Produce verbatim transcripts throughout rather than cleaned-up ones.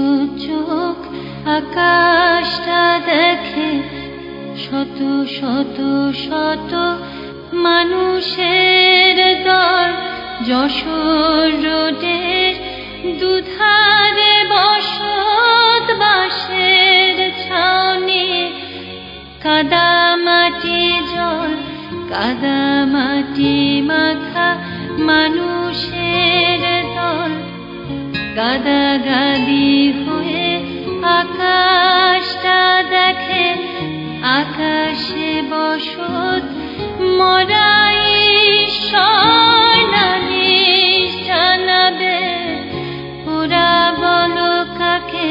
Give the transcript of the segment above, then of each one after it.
চোখ আকাশটা দেখে, শত শত শত মানুষের দল যশোর রোডের দুধারে বসত বাঁশের ছাউনি, কাদামাটি জল কাদামাটি মাখা মানুষের দল গাদাগাদি হয়ে আকাশটা দেখে, আকাশে বসত মরাই নালিশ জানাবে। ওরা বলো কাকে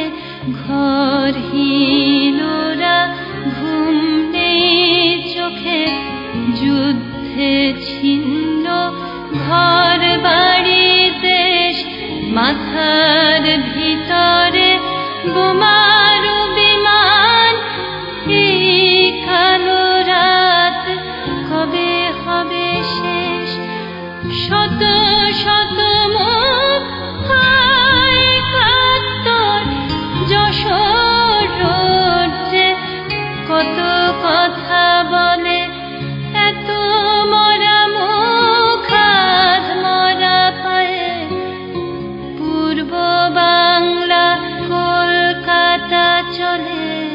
ঘরহীনরা, ঘুম নেই চোখে, যুদ্ধে ছিন্ন ঘর বাড়ি দেশ, মাথার ভিতরে বোমার বিমান। এই কালো রাত কবে হবে শেষ? শত শত মুখ হয় কাতর, যশোর রোড যে কত কথা বলে, এত মরা মুখ আধ মরা পায়ে। পূর্ব বাংলা কলকাতা চলে,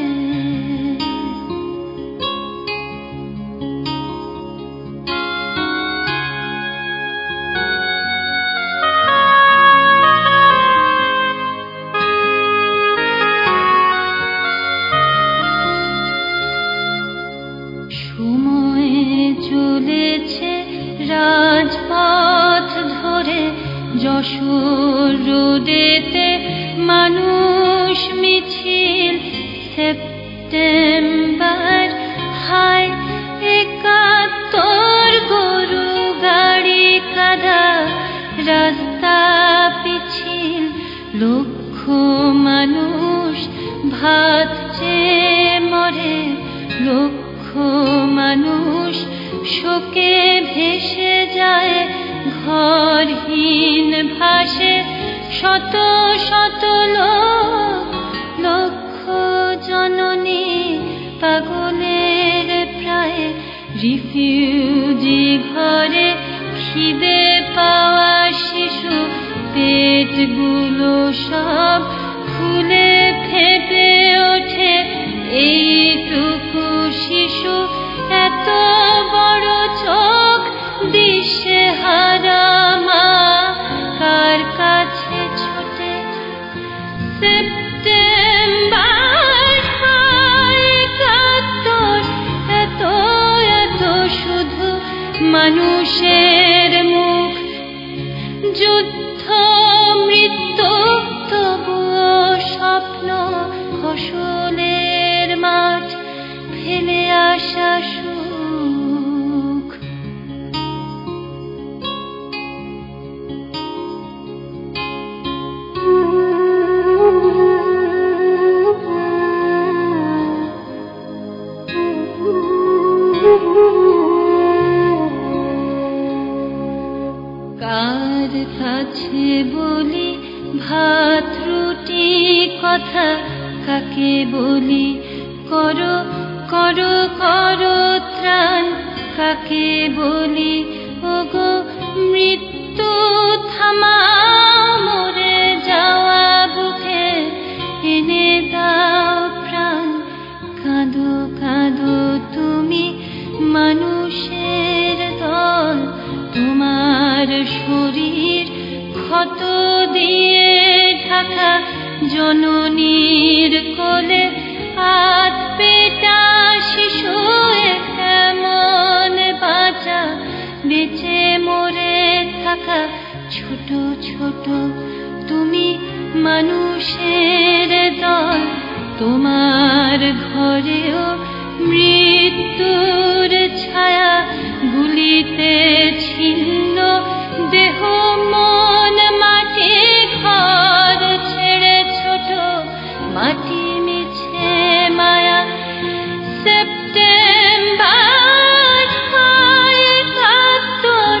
চলেছে রাজপথ ধরে, যশোর রোডেতে মানুষ মিছিল। সেপ্টেম্বর হায় একাত্তর, গরু গাড়ি কাদা রাস্তা পিছিল, লক্ষ মানুষ ভাত চেয়ে মরে, লক্ষ মানুষ শোকে ভেসে যায়, ঘরহীন ভাসে শত শত লোক, লক্ষ জননী পাগলের প্রায়। রিফিউজি ঘরে খিদে পাওয়া শিশু, পেটগুলো সব ফুলে ফেপে ওঠে। এইটুকু শিশু এত বড় চোখ, দিশেহারা মা কার কাছে ছোটে। সেপ্টেম্বর একাত্তর, এত এত শুধু মানুষের মুখ, যুদ্ধ মৃত্যু তবুও স্বপ্ন, ফসলের মাঠ ফেলে আসা সুখ। কার কাছে বলি ভাত রুটি কথা, কাকে বলি করো করো করো ত্রাণ, কাকে বলি ওগো মৃত্যু থামাও, মরে যাওয়া বুকে এনে দাও প্রাণ। কাঁদো কাঁদো তুমি মানুষের দল, তোমার শরীর ক্ষত দিয়ে ঢাকা, জননীর কোলে হাত পেটা শিশু কেমন বাঁচা, বেঁচে মরে থাকা। ছোট ছোট তুমি মানুষের দল, তোমার ঘরেও মৃত্যুর ছায়া, গুলিতে ছিন্ন দেহ মন মাটি, ঘর ছেড়ে ছোট মাটি মিছে মায়া। সেপ্টেম্বর একাত্তর,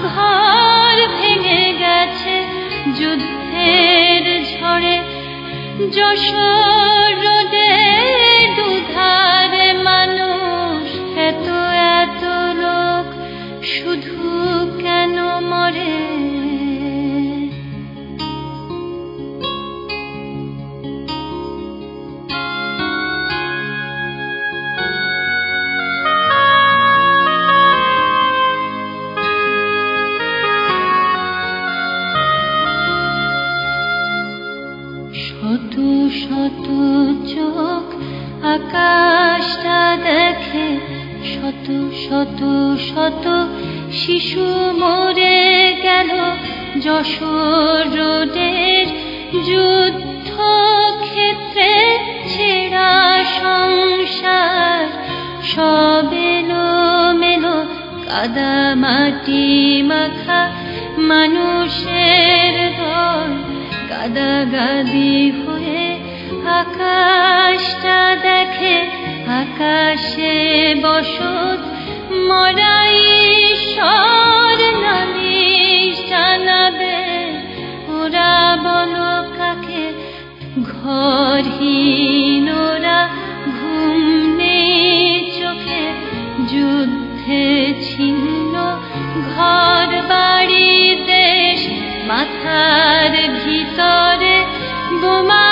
ঘর ভেঙে গেছে যুদ্ধের ঝড়ে, যশোর রোডে দুধারে মানুষ, এত এত লোক শুধু কেন মরে? শত শত চোখ আকাশটা দেখে, শত শত শত শিশু মরে গেল যশোর রোডের যুদ্ধ ক্ষেত্রে। ছেঁড়া সংসার সব এলো মেলো, কাদা মাটি মাখা মানুষের দল গাদাগাদি হয়ে আকাশটা দেখে। আকাশে বসত মরাই ঈশ্বর নালিশ জানাবে। ওরা বলো কাকে? ঘরহীন ওরা, ঘুম নেই চোখে। যুদ্ধে ছিন্ন ঘর বাড়ি দেশ, মাথার ভিতরে বোমা